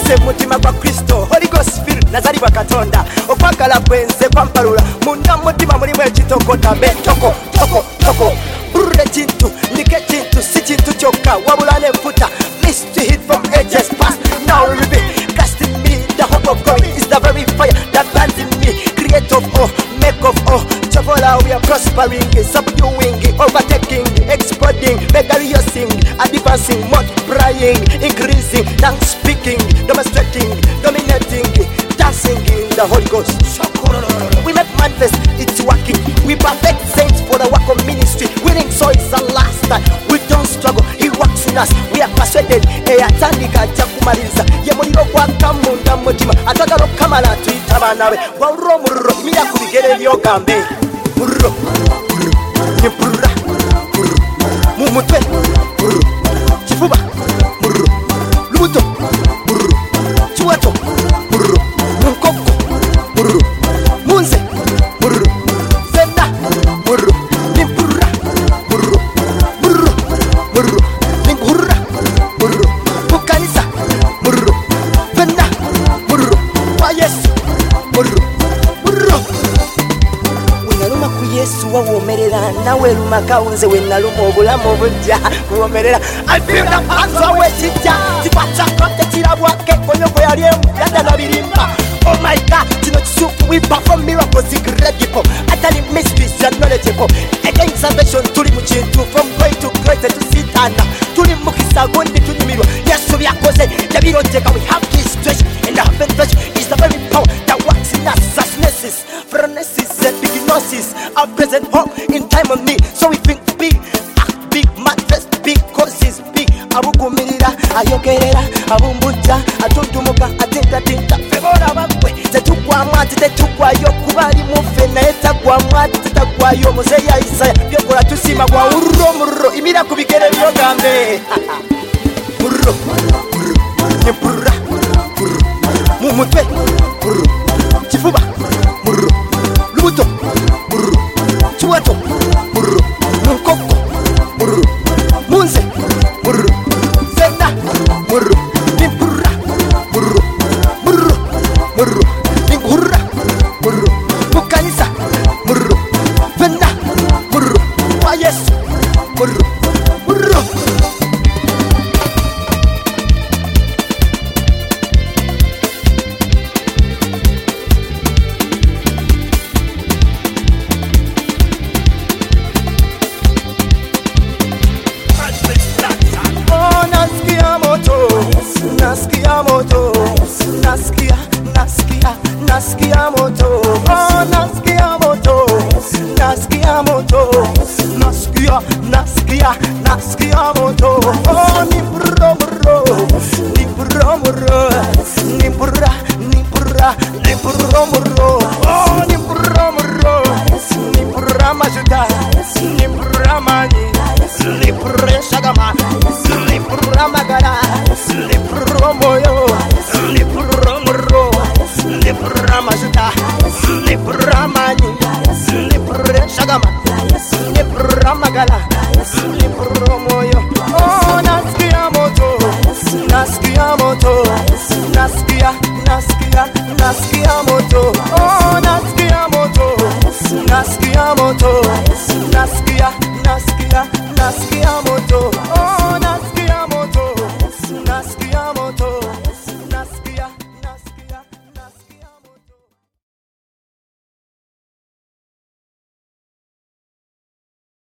Nase mutima kwa Kristo Holy Ghost Spirit nazaliwa Katonda okwagala kwenze kwampalula munda mutima mulimu ekitokota betoko toko toko brure kintu nike kintu si kintu kyokka wabula n'enfuta mystery hid from ages past now reveal cast in me the hope of God is the very fire that burns in me create of all make of all Chovola we are prospering subduing overtaking exploding megaliousing advancing multiplying increasing tongue speaking demonstrating dominating dancing in the Holy Ghost. We make manifest, it's working. We perfect saints for the work of ministry. Winning souls are last. We don't struggle, He works in us. We are persuaded. Eyatandika chakumaliza. Ye muliro gwaka munda mutima. Atagala okamala tuyita baana be. Wawuro murro imira ku bigere byogambe. Murro nyempurra murro mu mutwe murro kifuba murro lubuto murro kiwato murro munkoko murro munze murro fenna murro nimpurra murro murro murro nimpurra murro mukanisa murro fenna murro kwa Yesu murro murro wenaluma ku Yesu wawomerera nawe luma kawunze wenaluma obulamu obujja kuwomerera I feel the hands away kijja kikwata kote kirabwake konyoko yaliemu yadala birimba. Oh my God, kino kisufu we perform miracles incredible. Atali mysteries are knowledgeable. Again salvation tuli mu kintu from great to great to sitana. Tuli mu kisago ndi tunyumirwa. Yesu byakoze yabiroteka we have this stretch and the heaven touch is the very power that works in us. Successes, phronesis and bignosis are present hope in time of need. So we think big, act big, manifest big, causes big. Abugumirira, ayogerera, abumbuja, atundumuka, atinta febora bakwe. Tetugwa mwati, tetugwayo kubali mufe naye tagwa mwati, tetagwayo muzeya Isaya. Byokola tusima kwa murro imira ku bigere byogambe. Murro nyempurra murro mu mutwe murro kifuba murro lubuto murro kiwato murro munkoko murro munze murro fenna murro nimpurra murro murro murro nimpurra murro mukanisa murro fenna murro kwa Yesu murro murro. Naskia moto, naskia moto, oh naskia moto, naskia moto, naskia moto, oh nimpurra murro, oh nimpurra majuda, nimpurra mani, nimpurra shagama, nimpurra magara. Moyo, nipurra murro, nipurra majuta, nipurra mani, nipurra shagama, nipurra magala, nipurra moyo. Oh, naskia moto, naskia moto, naskia moto. Oh, naskia moto, naskia moto, naskia